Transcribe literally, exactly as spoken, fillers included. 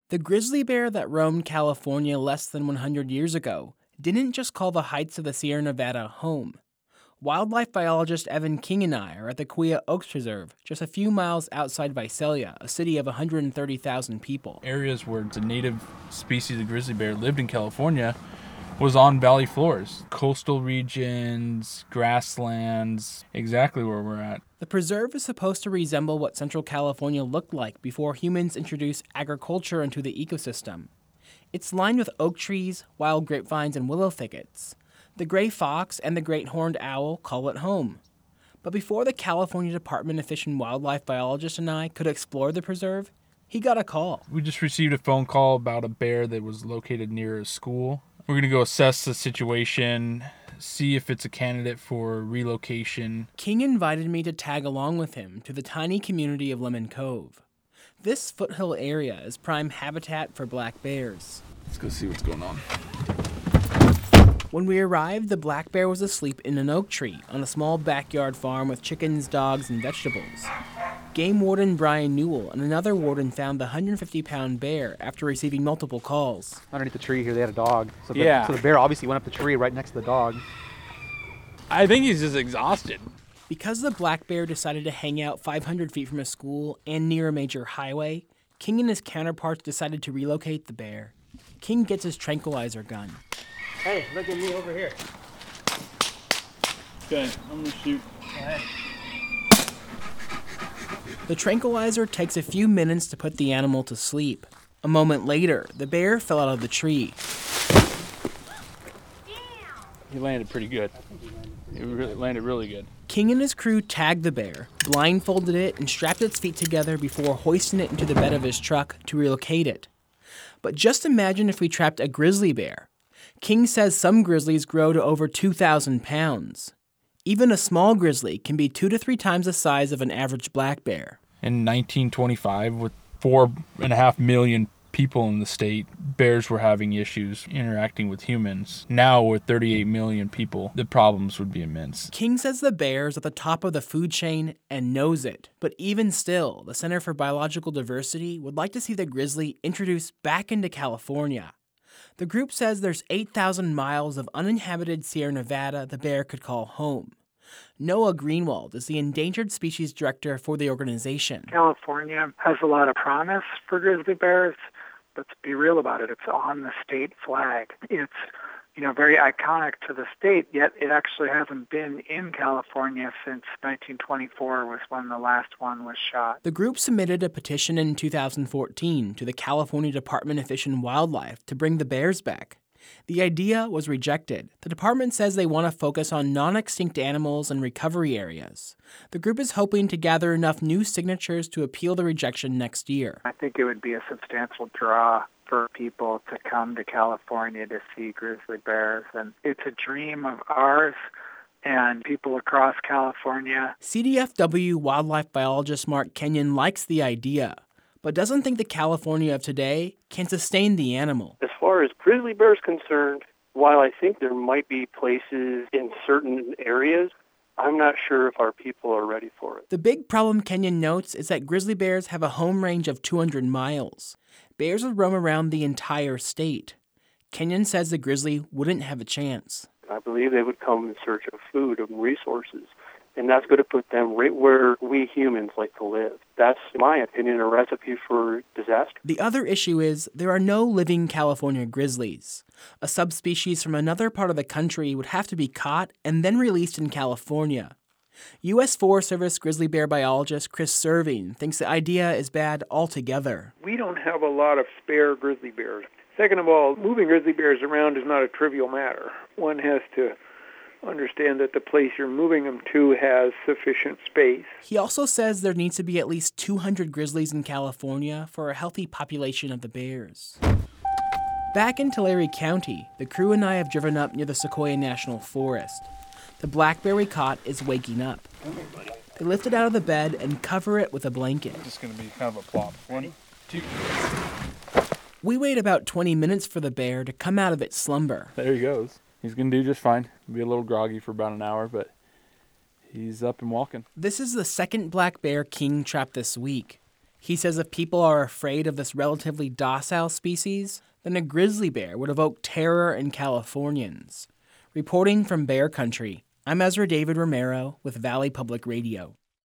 The grizzly bear that roamed California less than one hundred years ago didn't just call the heights of the Sierra Nevada home. Wildlife biologist Evan King and I are at the Kaweah Oaks Preserve, just a few miles outside Visalia, a city of one hundred thirty thousand people. Areas where the native species of grizzly bear lived in California was on valley floors, coastal regions, grasslands, exactly where we're at. The preserve is supposed to resemble what Central California looked like before humans introduced agriculture into the ecosystem. It's lined with oak trees, wild grapevines, and willow thickets. The gray fox and the great horned owl call it home. But before the California Department of Fish and Wildlife biologist and I could explore the preserve, he got a call. We just received a phone call about a bear that was located near a school. We're going to go assess the situation, see if it's a candidate for relocation. King invited me to tag along with him to the tiny community of Lemon Cove. This foothill area is prime habitat for black bears. Let's go see what's going on. When we arrived, the black bear was asleep in an oak tree on a small backyard farm with chickens, dogs, and vegetables. Game warden Brian Newell and another warden found the one hundred fifty pound bear after receiving multiple calls. Underneath the tree here, they had a dog. So the, Yeah. so the bear obviously went up the tree right next to the dog. I think he's just exhausted. Because the black bear decided to hang out five hundred feet from a school and near a major highway, King and his counterparts decided to relocate the bear. King gets his tranquilizer gun. Hey, look at me over here. Okay, I'm going to shoot. The tranquilizer takes a few minutes to put the animal to sleep. A moment later, the bear fell out of the tree. He landed pretty good. He really landed really good. King and his crew tagged the bear, blindfolded it, and strapped its feet together before hoisting it into the bed of his truck to relocate it. But just imagine if we trapped a grizzly bear. King says some grizzlies grow to over two thousand pounds. Even a small grizzly can be two to three times the size of an average black bear. In nineteen twenty-five, with four and a half million people in the state, bears were having issues interacting with humans. Now, with thirty-eight million people, the problems would be immense. King says the bear is at the top of the food chain and knows it. But even still, the Center for Biological Diversity would like to see the grizzly introduced back into California. The group says there's eight thousand miles of uninhabited Sierra Nevada the bear could call home. Noah Greenwald is the Endangered Species Director for the organization. California has a lot of promise for grizzly bears, but to be real about it, it's on the state flag. It's, you know, very iconic to the state, yet it actually hasn't been in California since nineteen twenty-four was when the last one was shot. The group submitted a petition in two thousand fourteen to the California Department of Fish and Wildlife to bring the bears back. The idea was rejected. The department says they want to focus on non-extinct animals and recovery areas. The group is hoping to gather enough new signatures to appeal the rejection next year. I think it would be a substantial draw for people to come to California to see grizzly bears, and it's a dream of ours and people across California. C D F W wildlife biologist Mark Kenyon likes the idea, but doesn't think the California of today can sustain the animal. As far as grizzly bears concerned, while I think there might be places in certain areas, I'm not sure if our people are ready for it. The big problem, Kenyon notes, is that grizzly bears have a home range of two hundred miles. Bears would roam around the entire state. Kenyon says the grizzly wouldn't have a chance. I believe they would come in search of food and resources, and that's going to put them right where we humans like to live. That's, in my opinion, a recipe for disaster. The other issue is there are no living California grizzlies. A subspecies from another part of the country would have to be caught and then released in California. U S Forest Service grizzly bear biologist Chris Serving thinks the idea is bad altogether. We don't have a lot of spare grizzly bears. Second of all, moving grizzly bears around is not a trivial matter. One has to understand that the place you're moving them to has sufficient space. He also says there needs to be at least two hundred grizzlies in California for a healthy population of the bears. Back in Tulare County, the crew and I have driven up near the Sequoia National Forest. The black bear we caught is waking up. They lift it out of the bed and cover it with a blanket. It's just going to be kind of a plop. One, two. We wait about twenty minutes for the bear to come out of its slumber. There he goes. He's going to do just fine. Be a little groggy for about an hour, but he's up and walking. This is the second black bear King trapped this week. He says if people are afraid of this relatively docile species, then a grizzly bear would evoke terror in Californians. Reporting from Bear Country, I'm Ezra David Romero with Valley Public Radio.